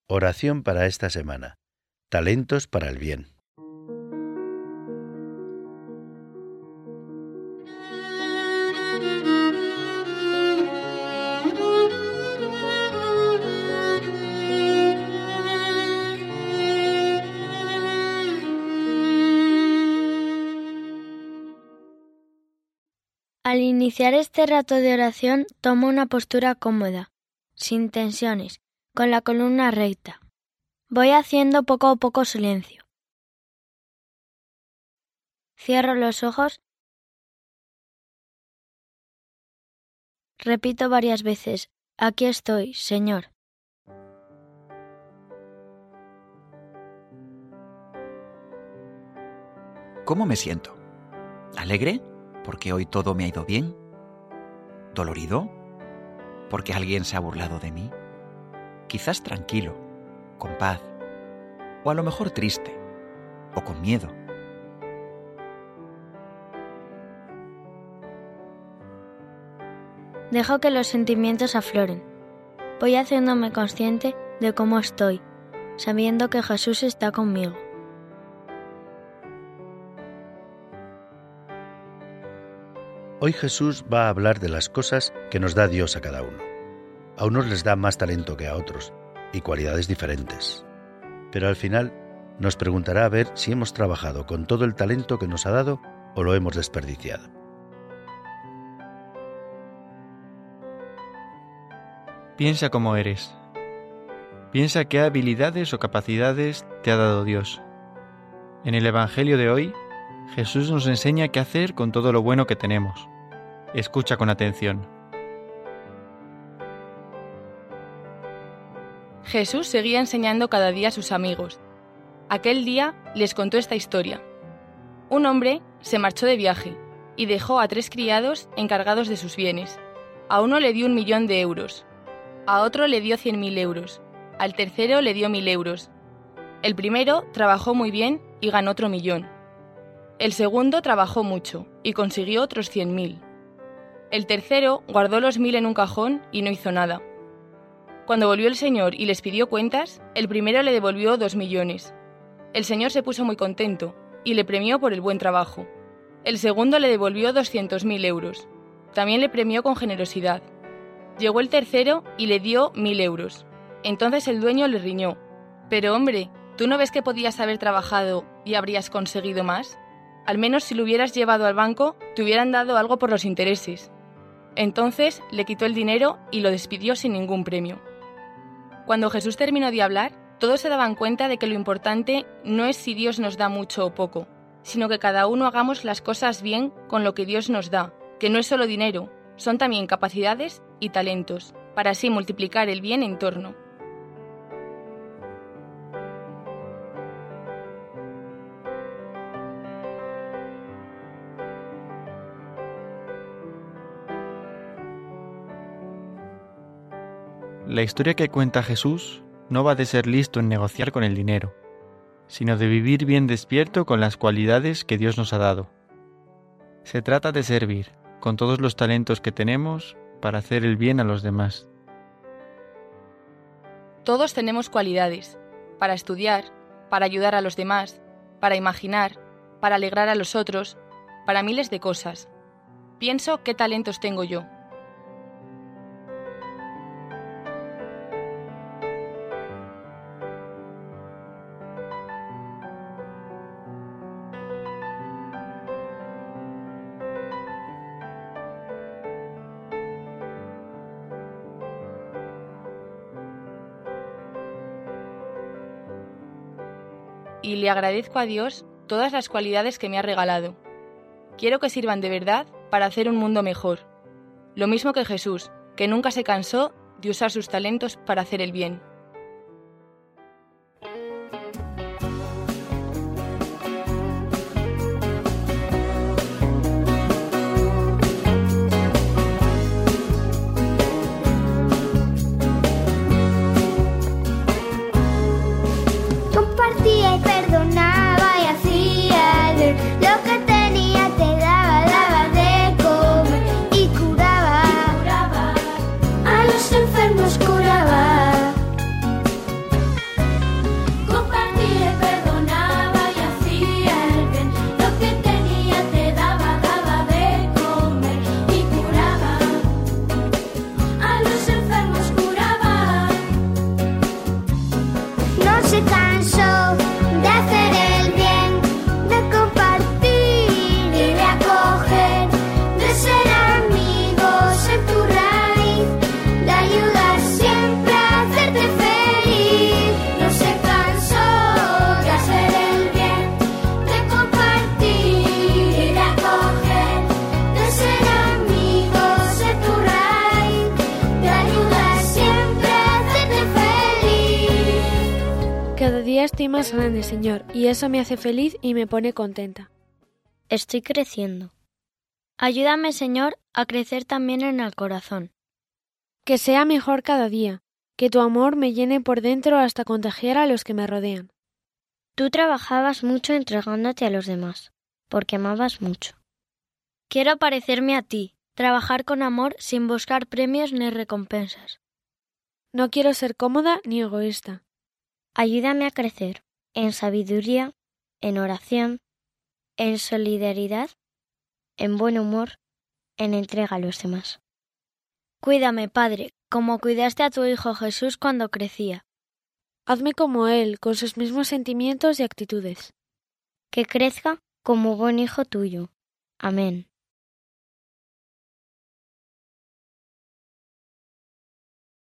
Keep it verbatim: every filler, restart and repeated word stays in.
Oración para esta semana. Talentos para el bien. Al iniciar este rato de oración, tomo una postura cómoda, sin tensiones, con la columna recta. Voy haciendo poco a poco silencio. Cierro los ojos. Repito varias veces: aquí estoy, Señor. ¿Cómo me siento? ¿Alegre? ¿Porque hoy todo me ha ido bien? ¿Dolorido? ¿Porque alguien se ha burlado de mí? Quizás tranquilo, con paz, o a lo mejor triste, o con miedo. Dejo que los sentimientos afloren. Voy haciéndome consciente de cómo estoy, sabiendo que Jesús está conmigo. Hoy Jesús va a hablar de las cosas que nos da Dios a cada uno. A unos les da más talento que a otros, y cualidades diferentes. Pero al final nos preguntará a ver si hemos trabajado con todo el talento que nos ha dado o lo hemos desperdiciado. Piensa cómo eres. Piensa qué habilidades o capacidades te ha dado Dios. En el Evangelio de hoy, Jesús nos enseña qué hacer con todo lo bueno que tenemos. Escucha con atención. Jesús seguía enseñando cada día a sus amigos. Aquel día les contó esta historia. Un hombre se marchó de viaje y dejó a tres criados encargados de sus bienes. A uno le dio un millón de euros, a otro le dio cien mil euros, al tercero le dio mil euros. El primero trabajó muy bien y ganó otro millón. El segundo trabajó mucho y consiguió otros cien mil. El tercero guardó los mil en un cajón y no hizo nada. Cuando volvió el señor y les pidió cuentas, el primero le devolvió dos millones. El señor se puso muy contento y le premió por el buen trabajo. El segundo le devolvió doscientos mil euros. También le premió con generosidad. Llegó el tercero y le dio mil euros. Entonces el dueño le riñó: «Pero hombre, ¿tú no ves que podías haber trabajado y habrías conseguido más? Al menos si lo hubieras llevado al banco, te hubieran dado algo por los intereses». Entonces le quitó el dinero y lo despidió sin ningún premio. Cuando Jesús terminó de hablar, todos se daban cuenta de que lo importante no es si Dios nos da mucho o poco, sino que cada uno hagamos las cosas bien con lo que Dios nos da, que no es solo dinero, son también capacidades y talentos, para así multiplicar el bien en torno. La historia que cuenta Jesús no va de ser listo en negociar con el dinero, sino de vivir bien despierto con las cualidades que Dios nos ha dado. Se trata de servir, con todos los talentos que tenemos, para hacer el bien a los demás. Todos tenemos cualidades, para estudiar, para ayudar a los demás, para imaginar, para alegrar a los otros, para miles de cosas. Pienso qué talentos tengo yo. Y le agradezco a Dios todas las cualidades que me ha regalado. Quiero que sirvan de verdad para hacer un mundo mejor. Lo mismo que Jesús, que nunca se cansó de usar sus talentos para hacer el bien. Enfermos curaba. se cansó de hacer el bien, de compartir y de acoger, de ser amigos en tu raíz, de ayudar siempre a hacerte feliz. No se cansó de hacer el bien, de compartir y de acoger, de ser amigos en tu raíz, de ayudar siempre a hacerte feliz. Cada día estoy más grande, Señor, y eso me hace feliz y me pone contenta. Estoy creciendo. Ayúdame, Señor, a crecer también en el corazón. Que sea mejor cada día, que tu amor me llene por dentro hasta contagiar a los que me rodean. Tú trabajabas mucho entregándote a los demás, porque amabas mucho. Quiero parecerme a ti, trabajar con amor sin buscar premios ni recompensas. No quiero ser cómoda ni egoísta. Ayúdame a crecer en sabiduría, en oración, en solidaridad, en buen humor, en entrega a los demás. Cuídame, Padre, como cuidaste a tu Hijo Jesús cuando crecía. Hazme como Él, con sus mismos sentimientos y actitudes. Que crezca como buen hijo tuyo. Amén.